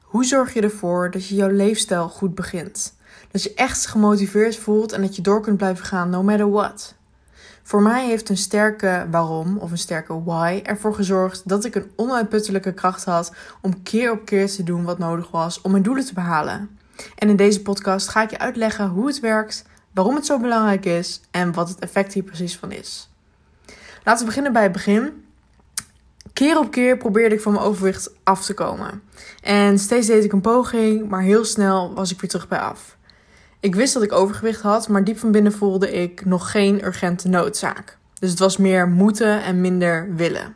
Hoe zorg je ervoor dat je jouw leefstijl goed begint? Dat je echt gemotiveerd voelt en dat je door kunt blijven gaan, no matter what. Voor mij heeft een sterke waarom of een sterke why ervoor gezorgd dat ik een onuitputtelijke kracht had om keer op keer te doen wat nodig was om mijn doelen te behalen. En in deze podcast ga ik je uitleggen hoe het werkt, waarom het zo belangrijk is en wat het effect hier precies van is. Laten we beginnen bij het begin. Keer op keer probeerde ik van mijn overwicht af te komen. En steeds deed ik een poging, maar heel snel was ik weer terug bij af. Ik wist dat ik overgewicht had, maar diep van binnen voelde ik nog geen urgente noodzaak. Dus het was meer moeten en minder willen.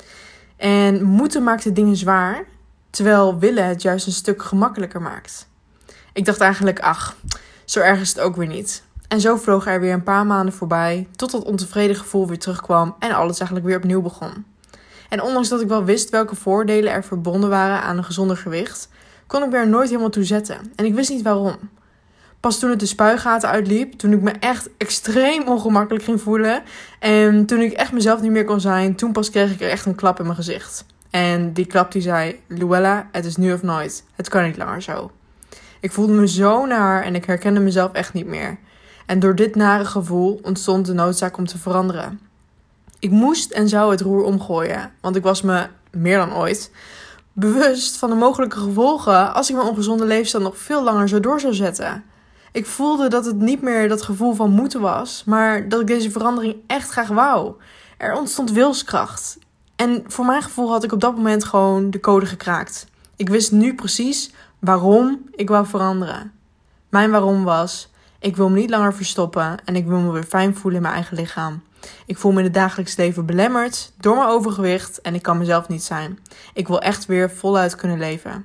En moeten maakte dingen zwaar, terwijl willen het juist een stuk gemakkelijker maakt. Ik dacht eigenlijk, zo erg is het ook weer niet. En zo vlogen er weer een paar maanden voorbij, tot dat ontevreden gevoel weer terugkwam en alles eigenlijk weer opnieuw begon. En ondanks dat ik wel wist welke voordelen er verbonden waren aan een gezonder gewicht, kon ik me er nooit helemaal toe zetten. En ik wist niet waarom. Pas toen het de spuigaten uitliep, toen ik me echt extreem ongemakkelijk ging voelen en toen ik echt mezelf niet meer kon zijn, toen pas kreeg ik er echt een klap in mijn gezicht. En die klap die zei, Luella, het is nu of nooit. Het kan niet langer zo. Ik voelde me zo naar en ik herkende mezelf echt niet meer. En door dit nare gevoel ontstond de noodzaak om te veranderen. Ik moest en zou het roer omgooien, want ik was me, meer dan ooit, bewust van de mogelijke gevolgen als ik mijn ongezonde leefstijl nog veel langer zo door zou zetten. Ik voelde dat het niet meer dat gevoel van moeten was, maar dat ik deze verandering echt graag wou. Er ontstond wilskracht. En voor mijn gevoel had ik op dat moment gewoon de code gekraakt. Ik wist nu precies waarom ik wou veranderen. Mijn waarom was, ik wil me niet langer verstoppen en ik wil me weer fijn voelen in mijn eigen lichaam. Ik voel me in het dagelijks leven belemmerd door mijn overgewicht en ik kan mezelf niet zijn. Ik wil echt weer voluit kunnen leven.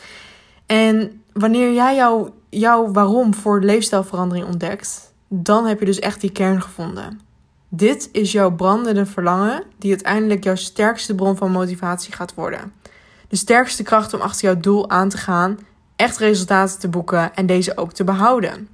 En wanneer jij jouw waarom voor leefstijlverandering ontdekt, dan heb je dus echt die kern gevonden. Dit is jouw brandende verlangen die uiteindelijk jouw sterkste bron van motivatie gaat worden. De sterkste kracht om achter jouw doel aan te gaan, echt resultaten te boeken en deze ook te behouden.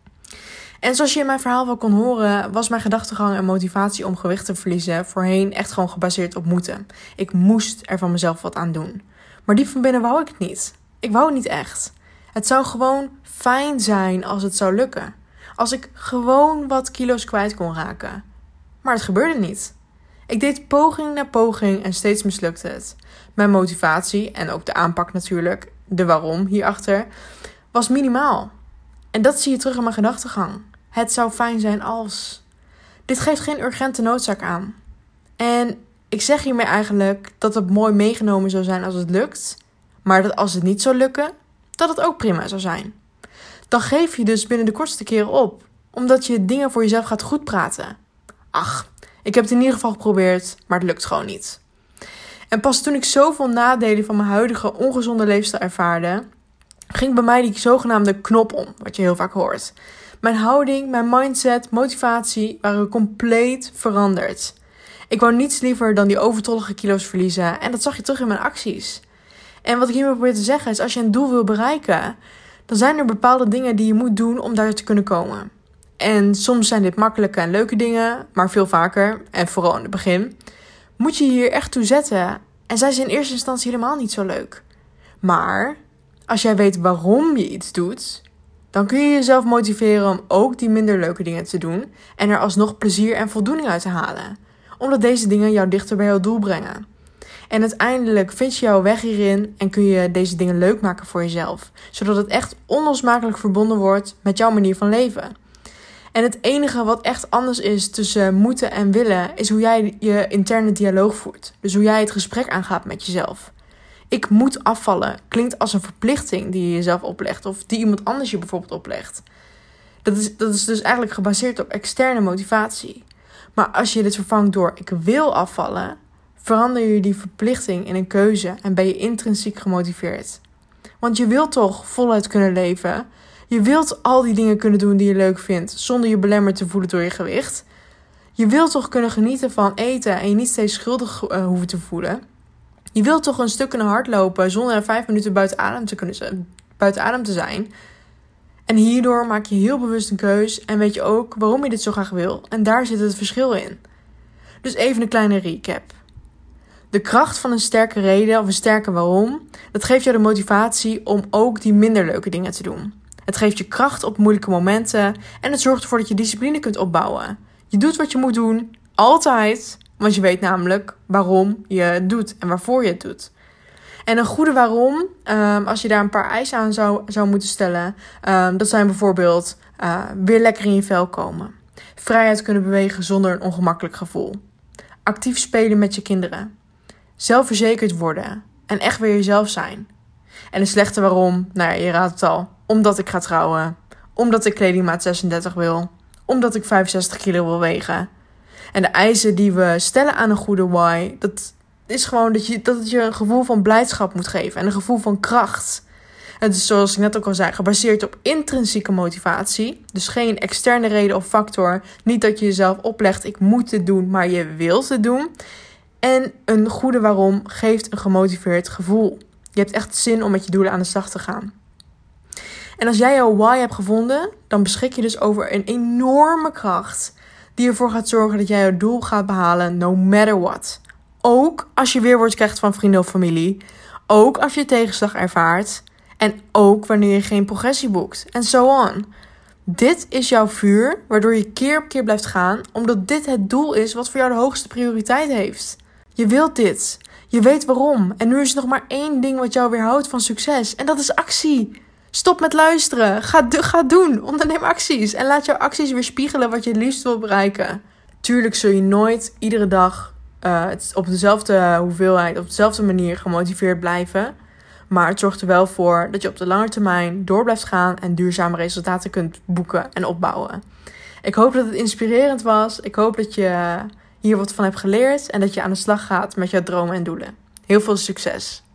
En zoals je in mijn verhaal wel kon horen, was mijn gedachtegang en motivatie om gewicht te verliezen voorheen echt gewoon gebaseerd op moeten. Ik moest er van mezelf wat aan doen. Maar diep van binnen wou ik het niet. Ik wou het niet echt. Het zou gewoon fijn zijn als het zou lukken. Als ik gewoon wat kilo's kwijt kon raken. Maar het gebeurde niet. Ik deed poging na poging en steeds mislukte het. Mijn motivatie en ook de aanpak natuurlijk, de waarom hierachter, was minimaal. En dat zie je terug in mijn gedachtegang. Het zou fijn zijn als. Dit geeft geen urgente noodzaak aan. En ik zeg hiermee eigenlijk dat het mooi meegenomen zou zijn als het lukt. Maar dat als het niet zou lukken, dat het ook prima zou zijn. Dan geef je dus binnen de kortste keren op. Omdat je dingen voor jezelf gaat goed praten. Ik heb het in ieder geval geprobeerd, maar het lukt gewoon niet. En pas toen ik zoveel nadelen van mijn huidige ongezonde leefstijl ervaarde, ging bij mij die zogenaamde knop om, wat je heel vaak hoort. Mijn houding, mijn mindset, motivatie waren compleet veranderd. Ik wou niets liever dan die overtollige kilo's verliezen en dat zag je terug in mijn acties. En wat ik hiermee probeer te zeggen is, als je een doel wil bereiken, dan zijn er bepaalde dingen die je moet doen om daar te kunnen komen. En soms zijn dit makkelijke en leuke dingen, maar veel vaker, en vooral in het begin, moet je hier echt toe zetten en zijn ze in eerste instantie helemaal niet zo leuk. Maar als jij weet waarom je iets doet, dan kun je jezelf motiveren om ook die minder leuke dingen te doen en er alsnog plezier en voldoening uit te halen. Omdat deze dingen jou dichter bij jouw doel brengen. En uiteindelijk vind je jouw weg hierin en kun je deze dingen leuk maken voor jezelf. Zodat het echt onlosmakelijk verbonden wordt met jouw manier van leven. En het enige wat echt anders is tussen moeten en willen, is hoe jij je interne dialoog voert. Dus hoe jij het gesprek aangaat met jezelf. Ik moet afvallen klinkt als een verplichting die je jezelf oplegt of die iemand anders je bijvoorbeeld oplegt. Dat is dus eigenlijk gebaseerd op externe motivatie. Maar als je dit vervangt door ik wil afvallen, verander je die verplichting in een keuze en ben je intrinsiek gemotiveerd. Want je wilt toch voluit kunnen leven. Je wilt al die dingen kunnen doen die je leuk vindt zonder je belemmerd te voelen door je gewicht. Je wilt toch kunnen genieten van eten en je niet steeds schuldig hoeven te voelen. Je wilt toch een stuk kunnen hardlopen zonder 5 minuten buiten adem te zijn. En hierdoor maak je heel bewust een keus en weet je ook waarom je dit zo graag wil. En daar zit het verschil in. Dus even een kleine recap. De kracht van een sterke reden of een sterke waarom, dat geeft jou de motivatie om ook die minder leuke dingen te doen. Het geeft je kracht op moeilijke momenten en het zorgt ervoor dat je discipline kunt opbouwen. Je doet wat je moet doen, altijd, want je weet namelijk waarom je het doet en waarvoor je het doet. En een goede waarom, als je daar een paar eisen aan zou moeten stellen, dat zijn bijvoorbeeld weer lekker in je vel komen. Vrijheid kunnen bewegen zonder een ongemakkelijk gevoel. Actief spelen met je kinderen. Zelfverzekerd worden en echt weer jezelf zijn. En een slechte waarom, nou ja, je raadt het al. Omdat ik ga trouwen. Omdat ik kledingmaat 36 wil. Omdat ik 65 kilo wil wegen. En de eisen die we stellen aan een goede why, dat is gewoon dat het je een gevoel van blijdschap moet geven. En een gevoel van kracht. Het is zoals ik net ook al zei, gebaseerd op intrinsieke motivatie. Dus geen externe reden of factor. Niet dat je jezelf oplegt, ik moet het doen, maar je wilt het doen. En een goede waarom geeft een gemotiveerd gevoel. Je hebt echt zin om met je doelen aan de slag te gaan. En als jij jouw why hebt gevonden, dan beschik je dus over een enorme kracht die ervoor gaat zorgen dat jij jouw doel gaat behalen, no matter what. Ook als je weerwoord krijgt van vrienden of familie. Ook als je tegenslag ervaart. En ook wanneer je geen progressie boekt. En so on. Dit is jouw vuur, waardoor je keer op keer blijft gaan, omdat dit het doel is wat voor jou de hoogste prioriteit heeft. Je wilt dit. Je weet waarom. En nu is er nog maar één ding wat jou weerhoudt van succes. En dat is actie. Stop met luisteren. Ga doen. Onderneem acties. En laat jouw acties weer spiegelen wat je het liefst wil bereiken. Tuurlijk zul je nooit iedere dag op dezelfde hoeveelheid, op dezelfde manier gemotiveerd blijven. Maar het zorgt er wel voor dat je op de lange termijn door blijft gaan en duurzame resultaten kunt boeken en opbouwen. Ik hoop dat het inspirerend was. Ik hoop dat je hier wat van hebt geleerd en dat je aan de slag gaat met jouw dromen en doelen. Heel veel succes!